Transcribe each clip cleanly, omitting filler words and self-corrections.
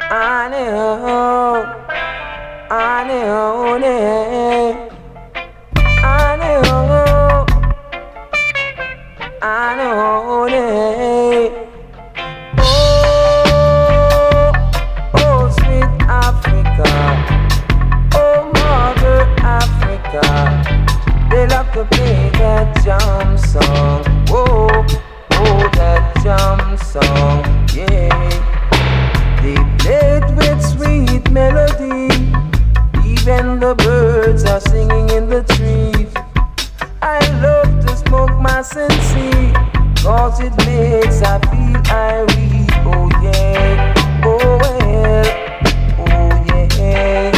I know, I know, I know, I know. Oh, oh, sweet Africa, oh, Mother Africa, they love to play that jump song. Oh, oh, that jump song, yeah. They play it with sweet melody. Even the birds are singing in the trees. I love to smoke my sensi, cause it makes I feel irate. Oh yeah, oh well, oh yeah.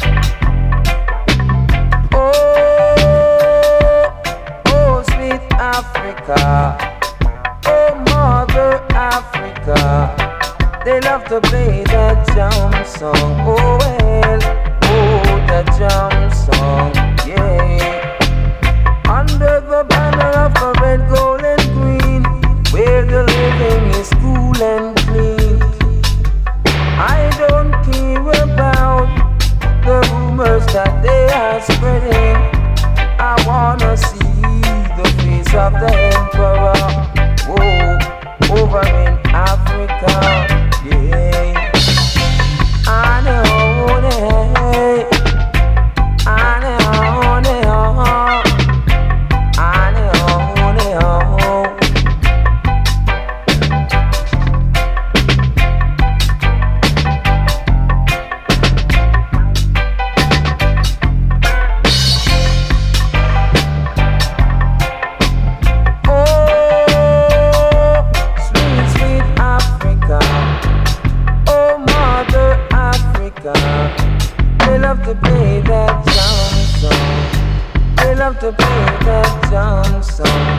Oh, oh sweet Africa, oh Mother Africa, they love to play that jump song. Oh well, oh that jump song, yeah. Under the banner of a red, gold and green, where the living is cool and clean. I don't care about the rumors that they are spreading. I wanna see the face of the emperor, whoa, over in Africa. Yeah, I know that, I know that, I know that. Oh, sweet, sweet Africa, oh Mother Africa, they love to play that jump song. They love to play that jump song.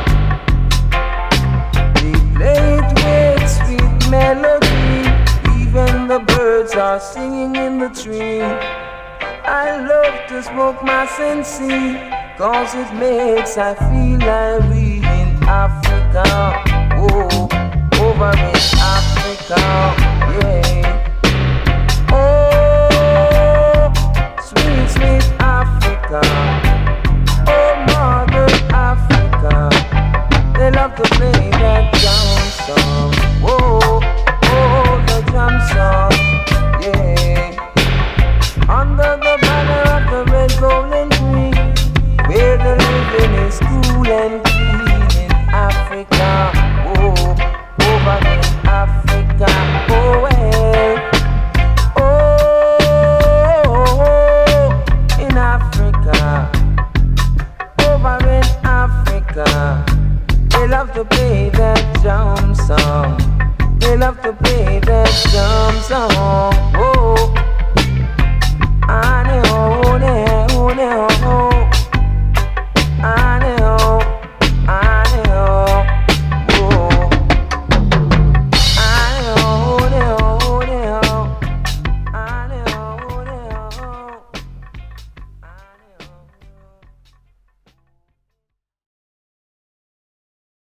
They play it with sweet melody. Even the birds are singing in the tree. I love to smoke my sensi, cause it makes I feel like we in Africa. Oh, over in Africa, yeah. Oh, sweet, sweet Africa, oh Mother Africa, they love to play that jump song. Whoa, oh, the jump song, yeah. Under the banner of the red, gold and green, where the living is cool and clean in Africa. Whoa, over in Africa, oh well. Oh, in Africa, over in Africa, they love to play that jump song. They love to play that jump song. Oh, I know,